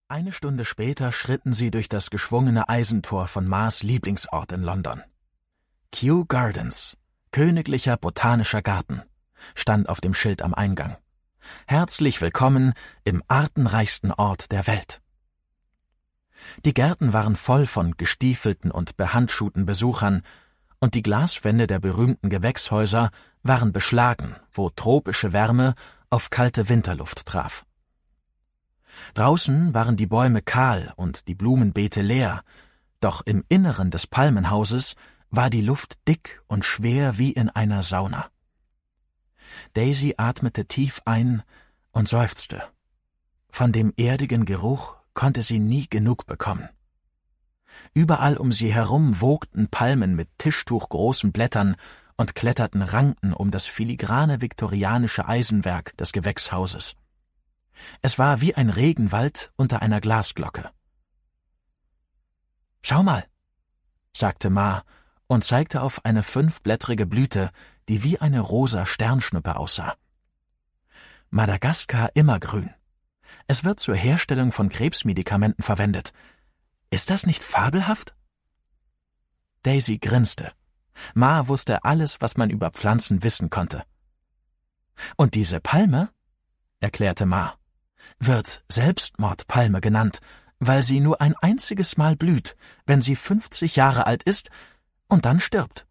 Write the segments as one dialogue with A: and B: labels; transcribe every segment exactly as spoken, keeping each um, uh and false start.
A: Eine Stunde später schritten sie durch das geschwungene Eisentor von Ma's Lieblingsort in London. Kew Gardens, königlicher botanischer Garten, stand auf dem Schild am Eingang. Herzlich willkommen im artenreichsten Ort der Welt. Die Gärten waren voll von gestiefelten und behandschuhten Besuchern, und die Glaswände der berühmten Gewächshäuser waren beschlagen, wo tropische Wärme auf kalte Winterluft traf. Draußen waren die Bäume kahl und die Blumenbeete leer, doch im Inneren des Palmenhauses war die Luft dick und schwer wie in einer Sauna. Daisy atmete tief ein und seufzte. Von dem erdigen Geruch konnte sie nie genug bekommen. Überall um sie herum wogten Palmen mit tischtuchgroßen Blättern und kletterten Ranken um das filigrane viktorianische Eisenwerk des Gewächshauses. Es war wie ein Regenwald unter einer Glasglocke. »Schau mal«, sagte Ma und zeigte auf eine fünfblättrige Blüte, die wie eine rosa Sternschnuppe aussah. »Madagaskar immergrün. Es wird zur Herstellung von Krebsmedikamenten verwendet. Ist das nicht fabelhaft?« Daisy grinste. Ma wusste alles, was man über Pflanzen wissen konnte. »Und diese Palme«, erklärte Ma, »wird Selbstmordpalme genannt, weil sie nur ein einziges Mal blüht, wenn sie fünfzig Jahre alt ist und dann stirbt.«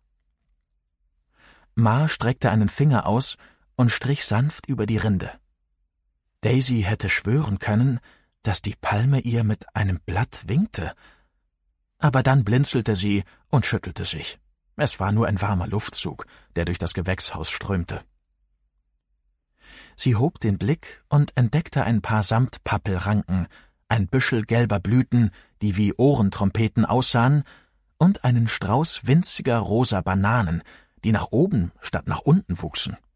A: Ma streckte einen Finger aus und strich sanft über die Rinde. Daisy hätte schwören können, dass die Palme ihr mit einem Blatt winkte. Aber dann blinzelte sie und schüttelte sich. Es war nur ein warmer Luftzug, der durch das Gewächshaus strömte. Sie hob den Blick und entdeckte ein paar Samtpappelranken, ein Büschel gelber Blüten, die wie Ohrentrompeten aussahen, und einen Strauß winziger rosa Bananen, die nach oben statt nach unten wuchsen.